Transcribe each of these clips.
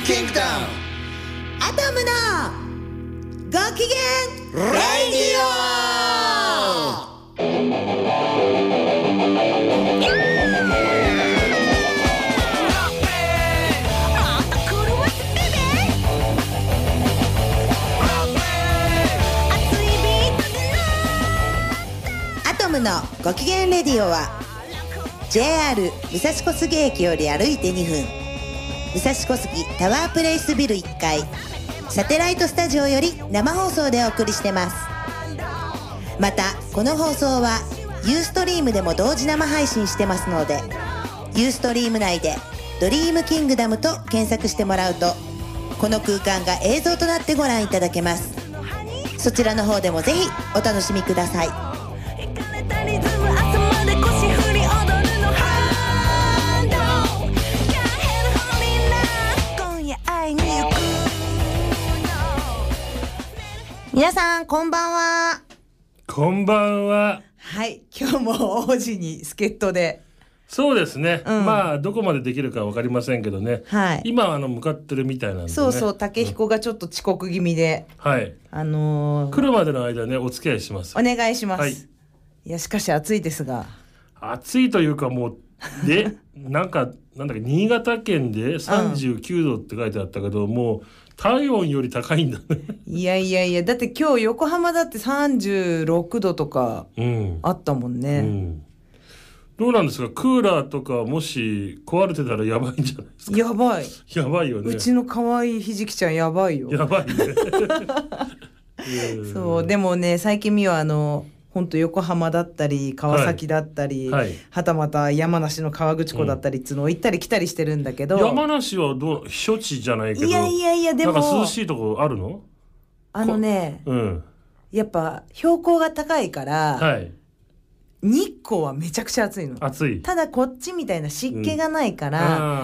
キングダムアトムのご機嫌レディアトムのご機嫌レディオは JR 武蔵小杉駅より歩いて2分、武蔵小杉タワープレイスビル1階サテライトスタジオより生放送でお送りしてます。またこの放送はユーストリームでも同時生配信してますので、ユーストリーム内でドリームキングダムと検索してもらうとこの空間が映像となってご覧いただけます。そちらの方でもぜひお楽しみください。皆さんこんばんは。 こんばんは。 はい、今日も王子に助っ人で。 そうですね、まあどこまでできるか分かりませんけどね、はい、今向かってるみたいなんでね。 そうそう、竹彦がちょっと遅刻気味で、 はい、来るまでの間ねお付き合いします。 お願いします、はい、いやしかし暑いですが。 暑いというかもうでなんだっけ、新潟県で39度って書いてあったけど、もう体温より高いんだねいやだって今日横浜だって36度とかあったもんね、 どうなんですか、クーラーとかもし壊れてたらやばいんじゃないですか。 やばいよね。 うちの可愛いひじきちゃんやばいよ。 やばいねそうでもね、最近は本当横浜だったり川崎だったり、はたまた山梨の河口湖だったりっつうのを行ったり来たりしてるんだけど、 山梨は避暑地じゃないけど、 いやでもなんか涼しいとこあるの？ やっぱ標高が高いから、日光はめちゃくちゃ暑いの。ただこっちみたいな湿気がないから、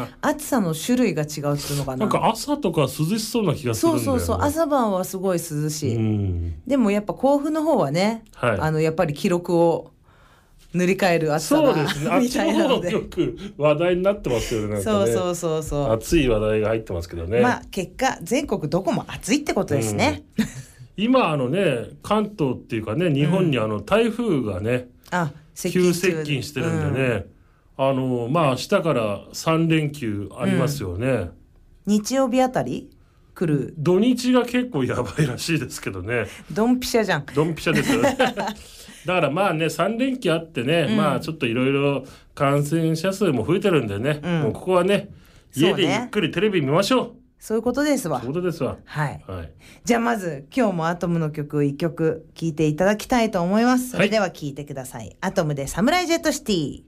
暑さの種類が違うっていうのかな。 なんか朝とか涼しそうな気がするんだよね。 そう朝晩はすごい涼しい、でもやっぱ甲府の方はね、やっぱり記録を塗り替える暑さがそうですね、あっちの方がよく話題になってますよね。なんかね、そう暑い話題が入ってますけどね。 まあ結果全国どこも暑いってことですね、 今関東っていうかね、日本に台風がね、急接近してるんでね、明日から3連休ありますよね、 日曜日あたり来る。 土日が結構やばいらしいですけどね。 ドンピシャじゃん。 ドンピシャですよねだから3連休あってね、ちょっといろいろ感染者数も増えてるんでね、もうここはね家でゆっくりテレビ見ましょう。 そういうことですわ。 はい。 じゃあまず今日もアトムの曲1曲聴いていただきたいと思います。それでは聴いてください。アトムでサムライジェットシティ。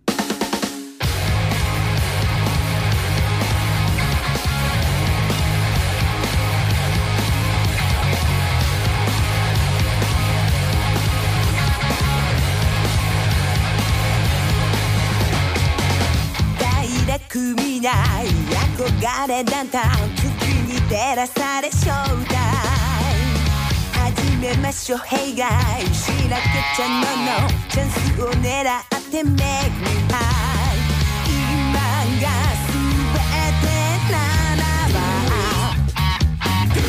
快楽見ない憧れだった照らされショータイム始めましょう。Hey guys しらけちゃのチャンスを狙って Make me high 今が全てならば Do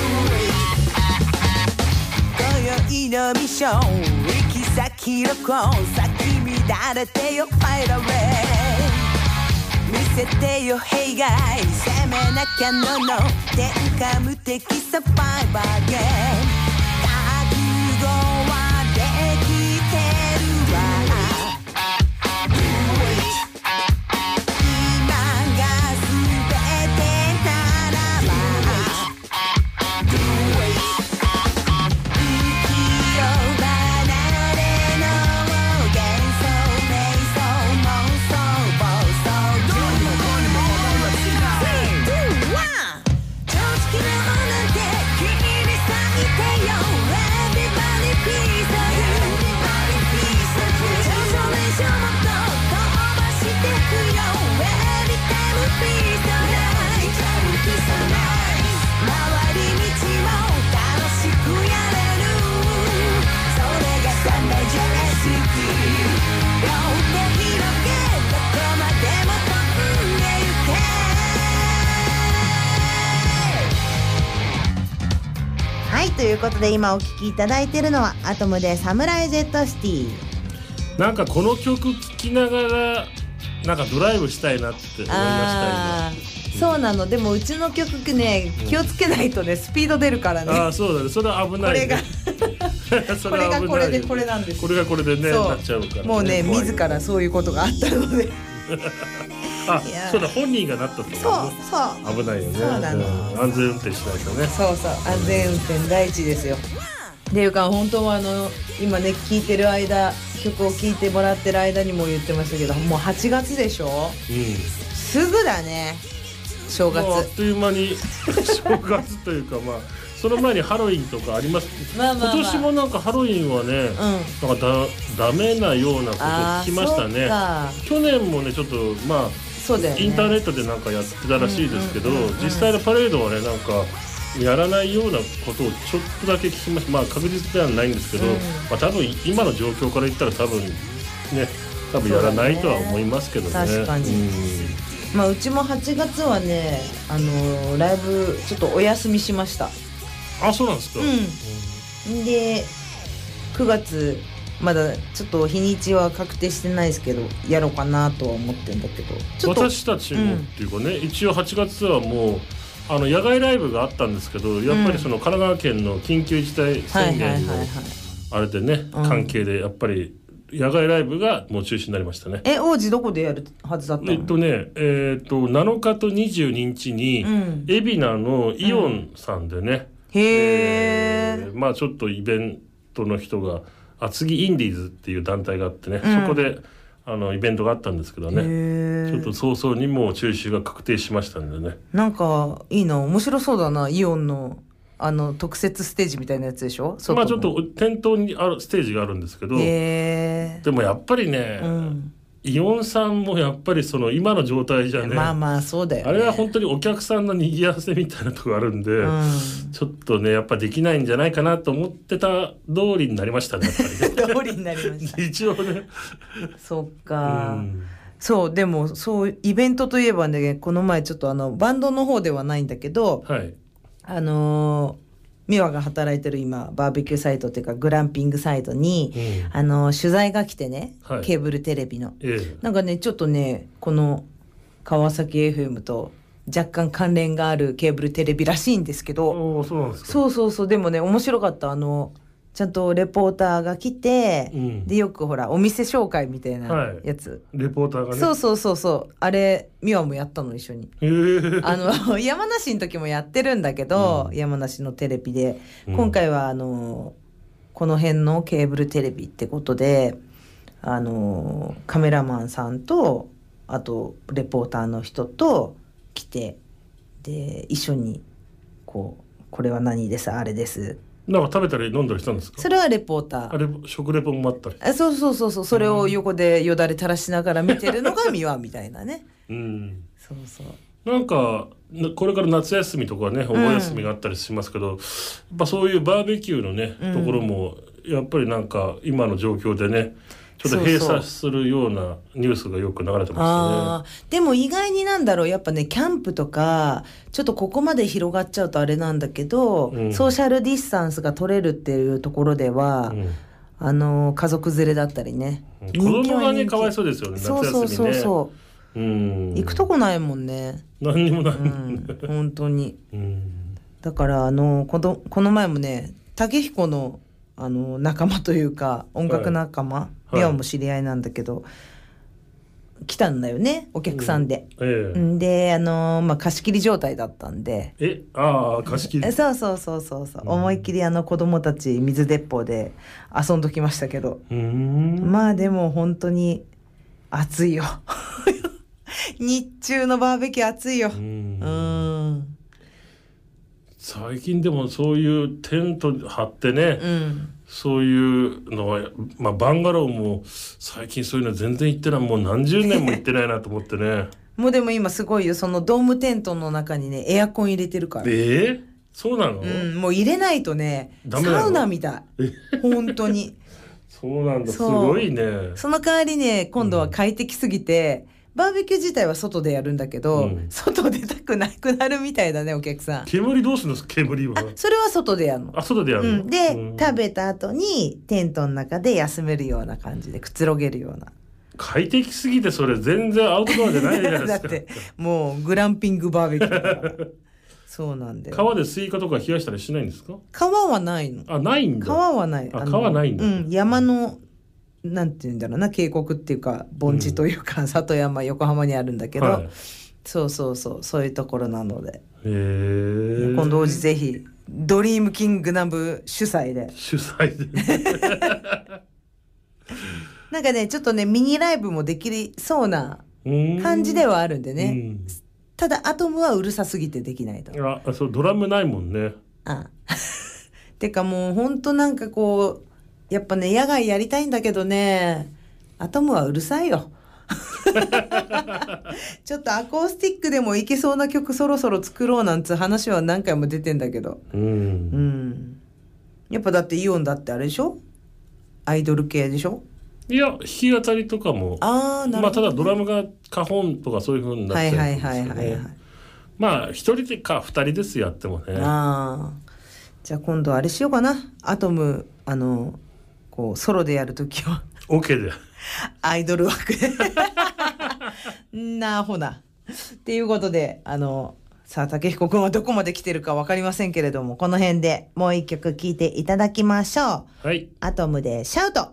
it 今宵のミッション行き先どこ先乱れてよ Fire away見せてよ Hey guys 攻めなきゃの天下無敵サバイバーゲーム覚悟はできてるわ Do it 今が全てならば Do it 不器用離れの幻想瞑想妄想暴走常識の花で君に咲いてということで今お聴きいただいているのはアトムでサムライジェットシティ。 なんかこの曲聴きながらなんかドライブしたいなって思いましたそうなの。でもうちの曲ね、気をつけないとね、スピード出るからね。 そうだね、それは危ないね。 これがこれでこれなんです。 これがこれでねなっちゃうから、ね、 もうね自らそういうことがあったのでそうだ、本人がなったってことね。そう危ないよね。 そうなの、 安全運転しないとね。 そう安全運転第一ですよ。っていうか本当は今ね聴いてる間、曲を聴いてもらってる間にも言ってましたけど、もう8月でしょ、すぐだね、正月。 あっという間に正月というかその前にハロウィンとかあります。今年もなんかハロウィンはね、なんかダメなようなこと聞きましたね。去年もねちょっとそうだよね、 インターネットでなんかやってたらしいですけど、実際のパレードはねなんかやらないようなことをちょっとだけ聞きました。確実ではないんですけど、多分今の状況から言ったら多分やらないとは思いますけどね。 確かに。うちも8月はねライブちょっとお休みしました。 そうなんですか。 で9月まだちょっと日にちは確定してないですけどやろうかなとは思ってんだけど、ちょっと私たちもっていうかね、一応8月はもう野外ライブがあったんですけど、やっぱりその神奈川県の緊急事態宣言のあれでね、関係でやっぱり野外ライブがもう中止になりましたね。 王子どこでやるはずだったの ？7日と22日に海老名のイオンさんでね、 へー、 ちょっとイベントの人が厚木インディーズっていう団体があってね、そこでイベントがあったんですけどね、ちょっと早々にもう中止が確定しましたんでね。 なんかいいな、面白そうだな。イオンの特設ステージみたいなやつでしょ。 ちょっと店頭にあるステージがあるんですけど、でもやっぱりね、イオンさんもやっぱりその今の状態じゃね、 そうだよね。 あれは本当にお客さんの賑わせみたいなところあるんで、ちょっとねやっぱできないんじゃないかなと思ってた通りになりましたね、やっぱりね。 通りになりました一応ね。 そっか、そうでもそうイベントといえばね、この前ちょっとバンドの方ではないんだけど、美和が働いてる今バーベキューサイトっていうかグランピングサイトに、取材が来てね、ケーブルテレビの、なんかねちょっとねこの川崎 FM と若干関連があるケーブルテレビらしいんですけど、 そうなんですか。 そうでもね面白かった。ちゃんとレポーターが来て、でよくほらお店紹介みたいなやつ、 レポーターがね、 そうあれ美和もやったの一緒に。山梨の時もやってるんだけど、山梨のテレビで、今回はこの辺のケーブルテレビってことでカメラマンさんとあとレポーターの人と来て、で一緒にこれは何ですあれですなんか食べたり飲んだりしたんですか？ それはレポーター。 食レポもあったり。 そうそれを横でよだれ垂らしながら見てるのが美和みたいなね。そうなんかこれから夏休みとかねお休みがあったりしますけど、やっぱそういうバーベキューのね、ところもやっぱりなんか今の状況でねちょっと閉鎖するようなニュースがよく流れてましたね。 でも意外にやっぱねキャンプとかちょっとここまで広がっちゃうとあれなんだけど、ソーシャルディスタンスが取れるっていうところでは、家族連れだったりね、 子供がねかわいそうですよね、夏休みね。 行くとこないもんね。 何にもない、 本当に。だからこの前もね竹彦の仲間というか音楽仲間、美和も知り合いなんだけど、来たんだよねお客さんで。で貸し切り状態だったんで。 貸し切り。 そう思いっきり子供たち水鉄砲で遊んどきましたけど、でも本当に暑いよ。日中のバーベキュー暑いよ。 最近でもそういうテント張ってね、そういうのは、バンガローも最近そういうの全然行ってない、もう何十年も行ってないなと思ってね。 もうでも今すごいよ、そのドームテントの中にねエアコン入れてるから。 そうなの？ もう入れないとねサウナみたい。本当に。 そうなんだ、すごいね。 その代わりね今度は快適すぎて、 バーベキュー自体は外でやるんだけど、外出たくなくなるみたいだね、お客さん。 煙どうするんですか、煙は。 それは外でやるの。 外でやるの。 で、食べた後にテントの中で休めるような感じでくつろげるような。 快適すぎてそれ全然アウトドアじゃないじゃないですか。 だってもうグランピングバーベキューだからそうなんだよ。 川でスイカとか冷やしたりしないんですか？ 川はないの。 ないんだ。 川はない。 川ないんだ。 山のなんていうんだろうな、渓谷っていうか盆地というか、里山横浜にあるんだけど、そういうところなので、今度ぜひドリームキングダム主催でなんかね、ちょっとねミニライブもできそうな感じではあるんでね。ただアトムはうるさすぎてできないと。 そうドラムないもんね。 てかもうほんとなんかこうやっぱね野外やりたいんだけどね、アトムはうるさいよちょっとアコースティックでもいけそうな曲そろそろ作ろうなんつう話は何回も出てんだけど、やっぱだってイオンだってあれでしょ、アイドル系でしょ。 いや弾き語りとかもなるほど、ね、 ただドラムがカホンとかそういう風になっちゃうんですよね。一人でか二人ですやってもね。じゃあ今度あれしようかな、アトムこうソロでやるときは OK でアイドル枠でなほなっていうことで、さあ武彦くんはどこまで来てるか分かりませんけれども、この辺でもう一曲聴いていただきましょう。 はい、 アトムでシャウト。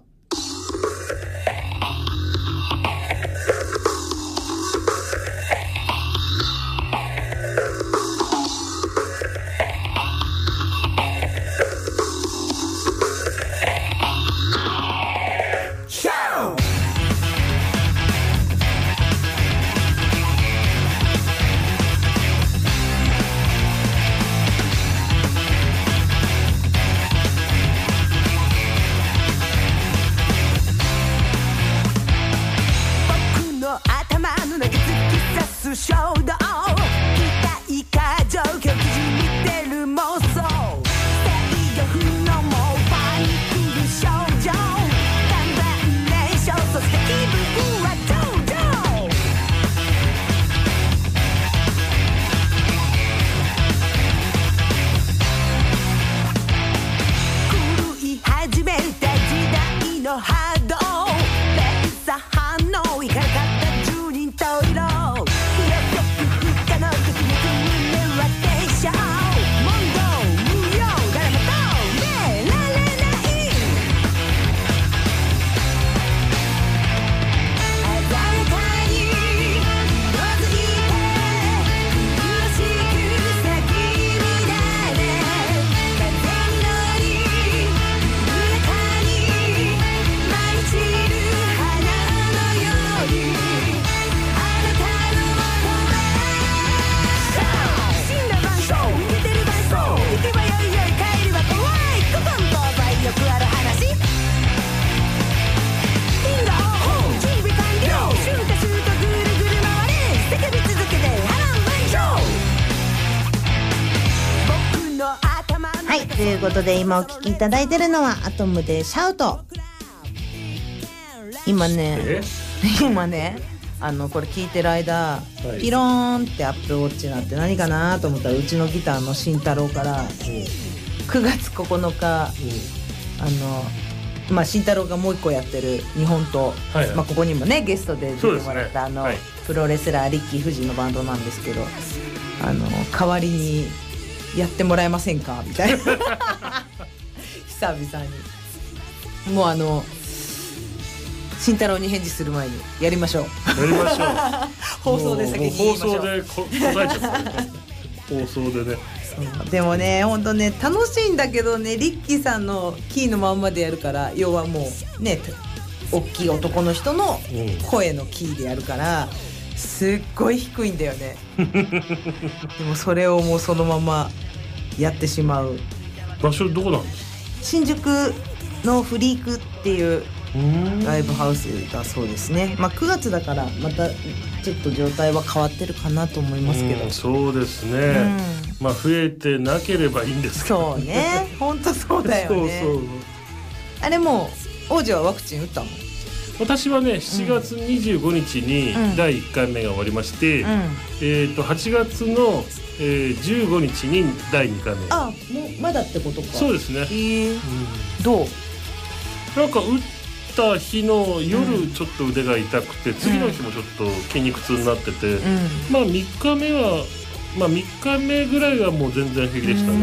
ということで今お聴きいただいてるのはアトムでシャウト。今ねこれ聞いてる間、ピローンってアップルウォッチになって何かなと思ったら、うちのギターの慎太郎から9月9日慎太郎がもう一個やってる日本と、ここにもねゲストで出てもらったプロレスラーリッキー・フジのバンドなんですけど、代わりにやってもらえませんかみたいな久々にもう慎太郎に返事する前にやりましょう放送で先に言いましょう。 放送で答えちゃった放送でね。 でもね本当ね楽しいんだけどね、リッキーさんのキーのまんまでやるから、要はもうね大きい男の人の声のキーでやるから、すっごい低いんだよねでもそれをもうそのままやってしまう。 場所どこなんですか？ 新宿のフリークっていうライブハウスだそうですね。9月だからまたちょっと状態は変わってるかなと思いますけど、 そうですね、増えてなければいいんですけど、 そうね本当そうだよね。あれもう王子はワクチン打ったの？ 私はね7月25日に第1回目が終わりまして、8月の、15日に第2回目。 あ、もうまだってことか。 そうですね。 どう？ なんか打った日の夜ちょっと腕が痛くて、次の日もちょっと筋肉痛になってて、まあ3日目は3日目ぐらいはもう全然平気でしたね。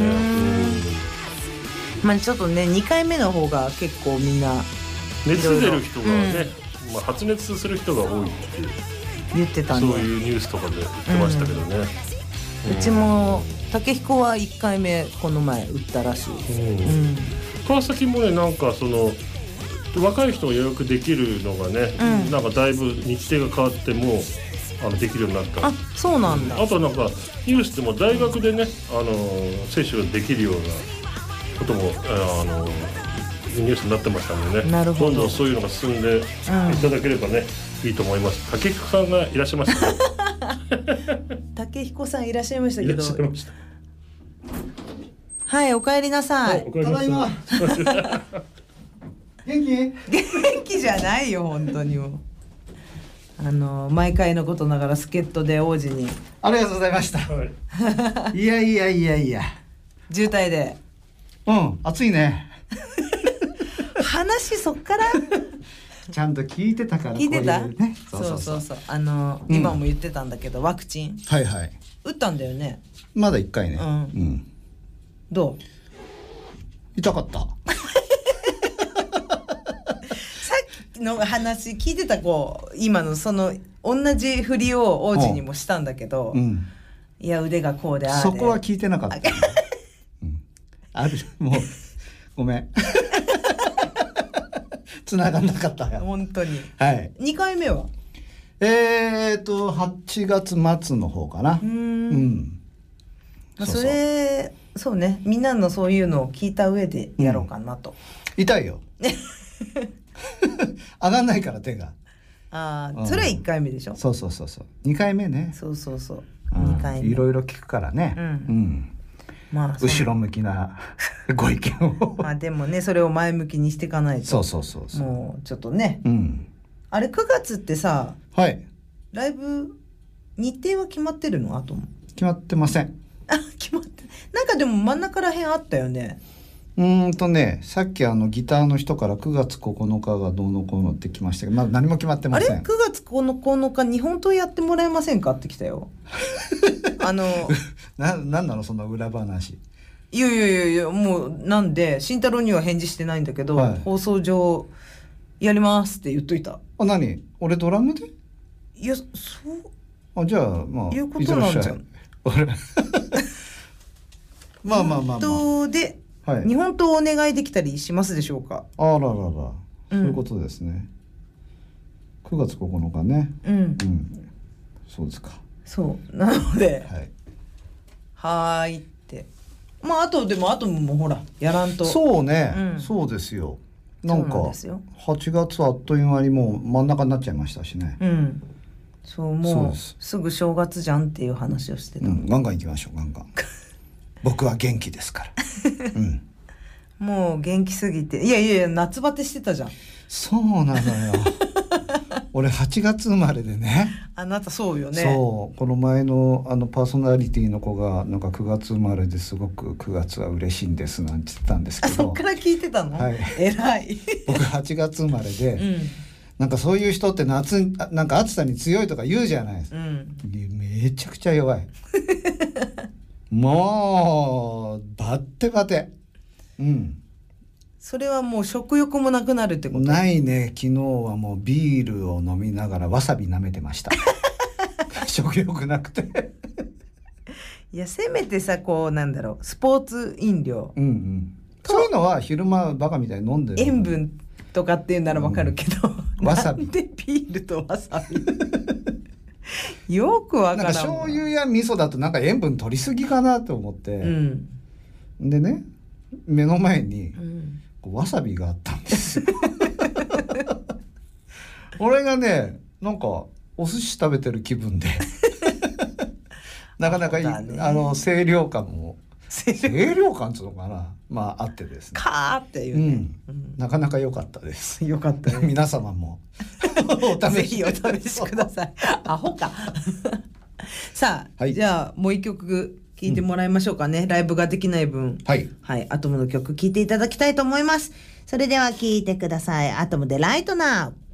まあちょっとね2回目の方が結構みんな熱出る人がね、発熱する人が多いって言ってたんで、 そういうニュースとかで言ってましたけどね。 うちも武彦は1回目この前打ったらしい。 川崎もねなんかその若い人が予約できるのがね、なんかだいぶ日程が変わってもできるようになった。 あ、そうなんだ。 あとなんかニュースでも大学でね接種ができるようなこともニュースになってましたのでね。 なるほど。 どんどんそういうのが進んでいただければね、いいと思います。武彦さんがいらっしゃいました。 武彦さんいらっしゃいましたけど。 いらっしゃいました。 はい、お帰りなさい。 ただいま。 元気じゃないよ本当にもう。毎回のことながら助っ人で王子にありがとうございました。いやいや渋滞で暑いね。 話そっからちゃんと聞いてたから。 聞いてた？ ね、 そう今も言ってたんだけど、ワクチン打ったんだよね。 まだ1回ね。 どう？ 痛かった。 の話聞いてた今のその同じ振りを王子にもしたんだけど、いや腕がこうでそこは聞いてなかった。あるもうごめん繋がんなかったよ本当に。 はい。 2回目は 8月末の方かな。 それそうね、みんなのそういうのを聞いた上でやろうかなと。 痛いよ。上がんないから手が。 それは1回目でしょ。 そう2回目ね。 そう2回目いろいろ聞くからね。まあ後ろ向きなご意見を。 まあでもねそれを前向きにしていかないと。 そうもうちょっとね。あれ9月ってさ、ライブ日程は決まってるの？あとも決まってません。 決まってなんかでも真ん中らへんあったよね。 さっきギターの人から9月9日がどうのこうのってきましたけど、まだ何も決まってません。 あれ9月9日日本刀やってもらえませんかってきたよ。 なんなのその裏話。 いやもうなんで慎太郎には返事してないんだけど、放送上やりますって言っといた。 何？俺ドラムで？ いやそうじゃあまあいうことなんじゃん。 まあ本当で日本刀お願いできたりしますでしょうか？ そういうことですね。9月9日ね。そうですか。 そうなのではいってあともほらやらんと。 そうね、そうですよ。なんか8月あっという間にもう真ん中になっちゃいましたしね。 そうもうすぐ正月じゃんっていう話をしてた。 ガンガン行きましょうガンガン。僕は元気ですから。 もう元気すぎていや夏バテしてたじゃん。 そうなのよ。俺8月生まれでね。 あなたそうよね。 そうこの前のパーソナリティの子がなんか9月生まれですごく9月は嬉しいんですなんて言ってたんですけど。 そっから聞いてたの？偉い。 僕8月生まれで、なんかそういう人って夏なんか暑さに強いとか言うじゃないですか。めちゃくちゃ弱い。もうバッテバテ。 それはもう食欲もなくなるってこと？ ないね。昨日はもうビールを飲みながらわさび舐めてました。食欲なくて。 いやせめてさなんだろうスポーツ飲料、 そういうのは昼間バカみたいに飲んでる。 塩分とかっていうならわかるけど、 わさびなんでビールとわさび。よくわからん。 なんか醤油や味噌だとなんか塩分取りすぎかなと思って、でね目の前に、わさびがあったんですよ。俺がねなんかお寿司食べてる気分でなかなかいい、清涼感も清涼感っていうのかな、まああってですね、 カーっていうね、 なかなか良かったです。 良かったね。 皆様もぜひお試しください。アホか。さあ、じゃあもう一曲聴いてもらいましょうかね。ライブができない分、はい、アトムの曲聴いていただきたいと思います。それでは聴いてください。アトムでライトナウ。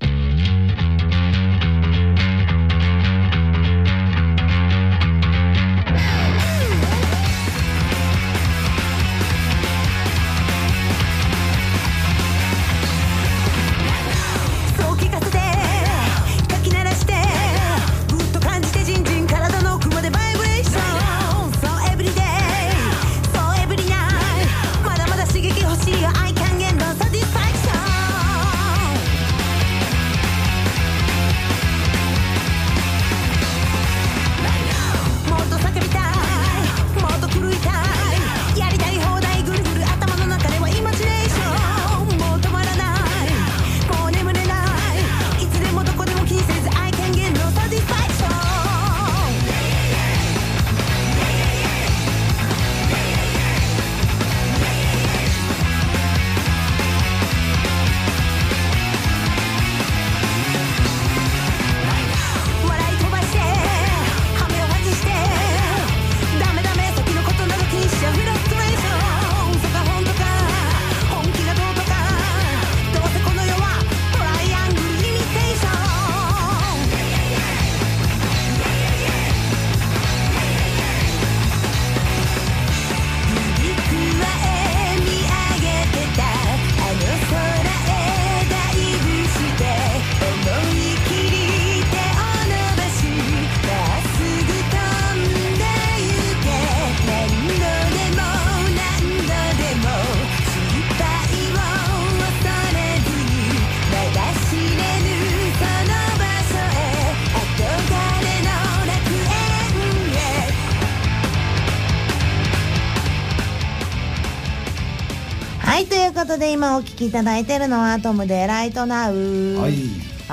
ということで今お聴きいただいているのはアトムでライトナウ、はい、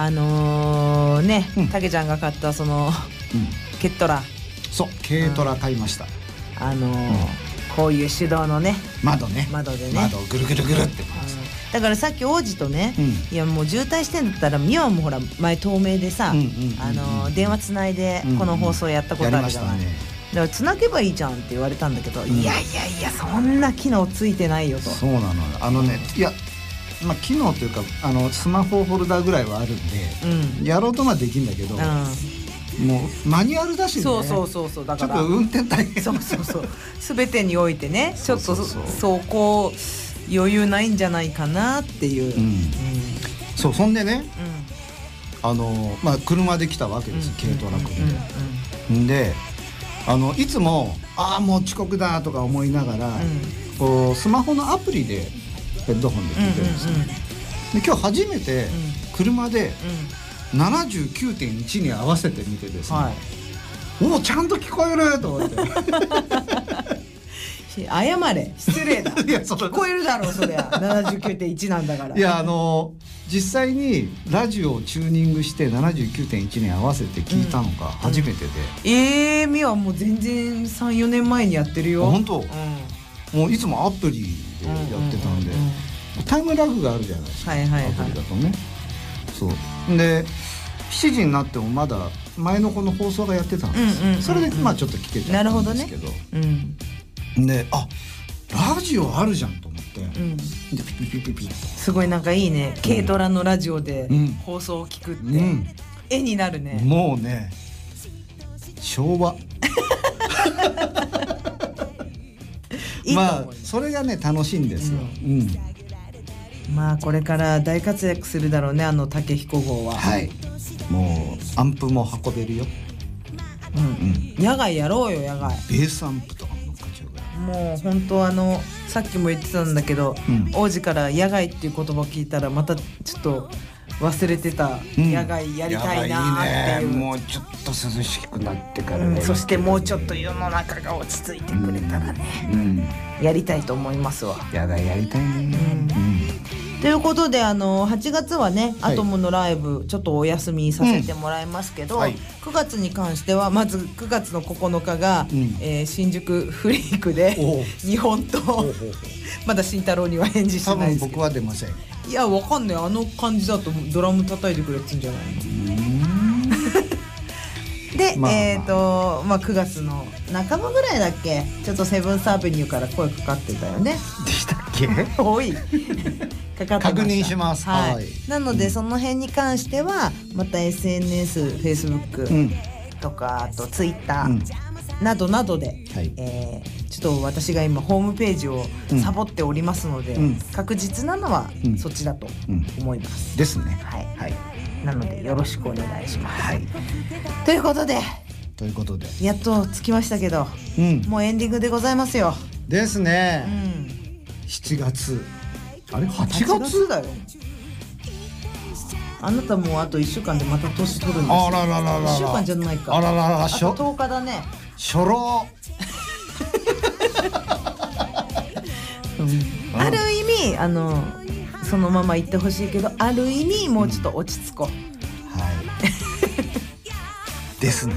たけちゃんが買ったその、ケットラ、 そう軽トラ買いました。 こういう手動のね窓でね窓ぐるぐるぐるって、 だからさっき王子とね、いやもう渋滞してんだったらミワもほら前透明でさ、電話つないでこの放送やったことあるじゃない、だからつなげばいいじゃんって言われたんだけど、いやそんな機能ついてないよと。 そうなの、いやまあ機能というかスマホホルダーぐらいはあるんで、やろうとはできるんだけど、もうマニュアルだしね。 そうだからちょっと運転大変。 そう全てにおいてね、ちょっとそこ余裕ないんじゃないかなっていう。 そんでね、まあ車で来たわけです、軽トラックで。いつももう遅刻だとか思いながら、こうスマホのアプリでヘッドホンで聞いてるんですよ。で今日初めて車で79.1 に合わせてみてですね、ちゃんと聞こえると思って謝れ、失礼だ聞こえるだろうそりゃ79.1 なんだから。 いや実際にラジオをチューニングして 79.1 に合わせて聞いたのが初めてで、 みはもう全然 3,4 年前にやってるよ。 本当、もういつもアプリでやってたんで、タイムラグがあるじゃないですか、アプリだとね。そうで7時になってもまだ前のこの放送がやってたんです。それでまあちょっと聞けたんですけど、でラジオあるじゃんと思って、でピピピピピすごいなんかいいね、軽トラのラジオで放送を聞くって、絵になるね。 もうね昭和まあそれがね楽しいんですよ。 まあこれから大活躍するだろうね、竹彦号は。 もうアンプも運べるよ。 野外やろうよ、野外。 ベースアンプとかも乗っかっちゃうから。 もう本当さっきも言ってたんだけど、王子から野外っていう言葉を聞いたらまたちょっと忘れてた、野外やりたいなっていう。 もうちょっと涼しくなってからね、 そしてもうちょっと世の中が落ち着いてくれたらね、やりたいと思いますわ。 野外やりたいね。 ということで8月はね、アトムのライブちょっとお休みさせてもらいますけど、9月に関してはまず9月の9日が、新宿フリークで日本とまだ慎太郎には返事してないですけど、 多分僕は出ません。 いやわかんない、あの感じだとドラム叩いてくれってんじゃないので、9月の半ばぐらいだっけ、ちょっとセブンスアベニューから声かかってたよね。 でしたっけ？ 多いかかってました。 確認します。 はい。なので、その辺に関してはまた SNS、Facebook とか、あと Twitter などなどで、ちょっと私が今ホームページをサボっておりますので、確実なのはそっちだと思います。 ですね。 はい。なのでよろしくお願いします。ということでやっと着きましたけど、もうエンディングでございますよ。 ですね。7月、あれ8月だよ。あなたもうあと1週間でまた年取るんですよ。 あらららら。 1週間じゃないか。 あららら。 あと10日だね。 初老。 ある意味そのまま行ってほしいけど、ある意味もうちょっと落ち着こう。 ですね。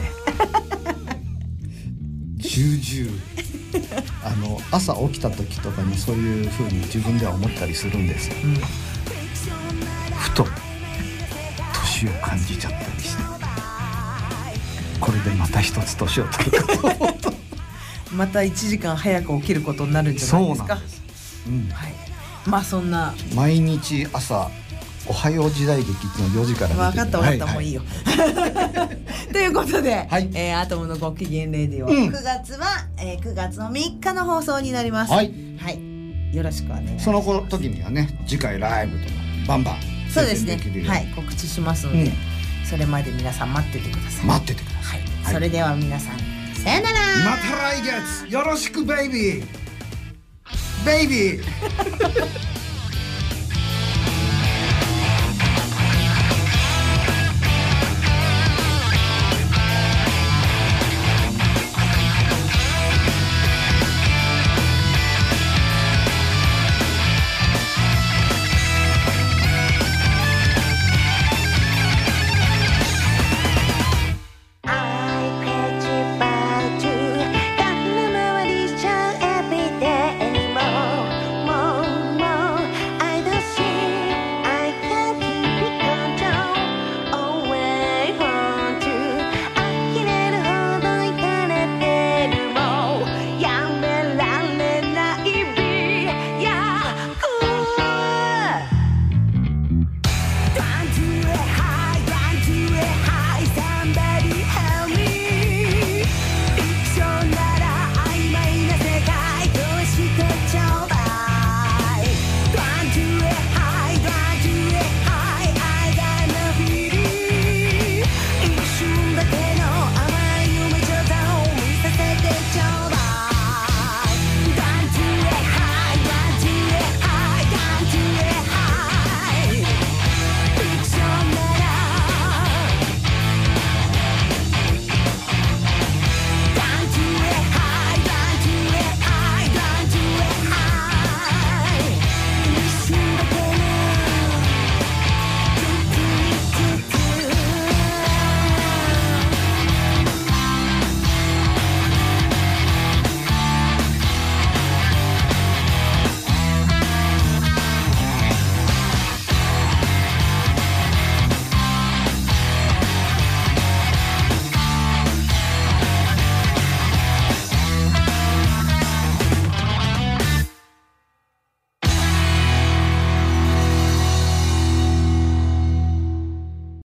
重々朝起きた時とかにそういう風に自分では思ったりするんですよ。ふと年を感じちゃったりして、これでまた一つ年を取るかと思うとまた1時間早く起きることになるんじゃないですか。 そうなんです。 まあそんな毎日朝おはよう時代劇っていうのを4時から見てる。 分かった、もういいよということで、アトムのご機嫌レディオ、9月は、9月の3日の放送になります。よろしくお願いします。 その時にはね、次回ライブとかバンバンそうですね、告知しますので、それまで皆さん待っててください。それでは皆さん、さよなら。 また来月よろしくベイビー